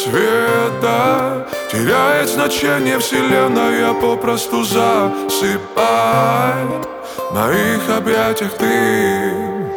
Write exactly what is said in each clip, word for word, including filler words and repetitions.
рассвета теряет значение вселенная, попросту засыпай. В моих объятиях ты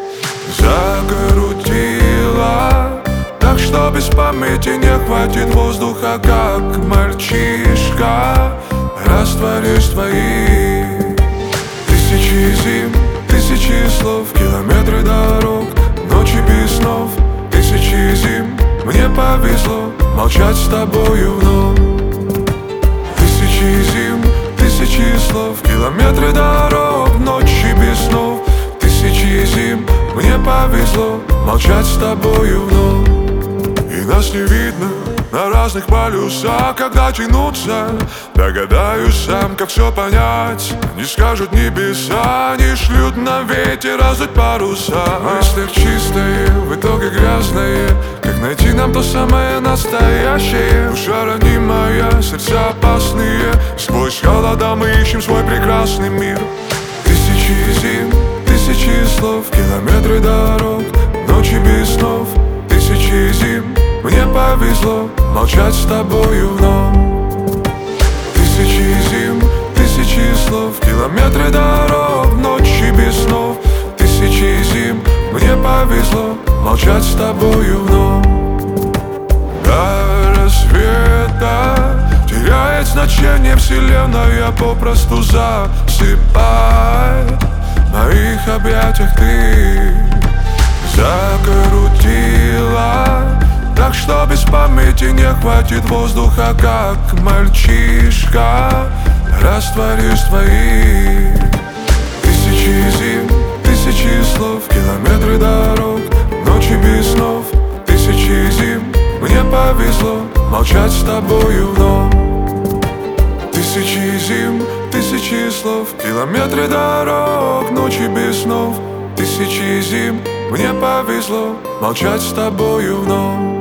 закрутила так, что без памяти не хватит воздуха, как мальчишка. Растворюсь в твоих тысячи зим, тысячи слов, километры дорог, ночи без снов. Тысячи зим, мне повезло молчать с тобою вновь. Тысячи зим, тысячи слов, километры дорог, ночи без снов. Тысячи зим, мне повезло молчать с тобою вновь. И нас не видно на разных полюсах, когда тянуться, догадаюсь сам, как все понять. Не скажут небеса, не шлют на ветер раздуть паруса. В мыслях чистые, в итоге грязные. Как найти нам то самое настоящее? Душа ранимая, сердца опасные. Сквозь холода мы ищем свой прекрасный мир. Тысячи зим, тысячи слов, километры дорог, ночи без снов. Тысячи зим, мне повезло молчать с тобою вновь. Тысячи зим, тысячи слов, километры дорог, ночи без снов. Тысячи зим, мне повезло молчать с тобою вновь. До рассвета теряет значение вселенная, попросту засыпай. В моих объятиях ты закрутила так, что без памяти не хватит воздуха, как мальчишка. Растворюсь в твоих тысячи зим, тысячи слов, километры дорог, ночи без снов. Тысячи зим, мне повезло молчать с тобою вновь. Тысячи зим, тысячи слов, километры дорог, ночи без снов. Тысячи зим, мне повезло молчать с тобою вновь.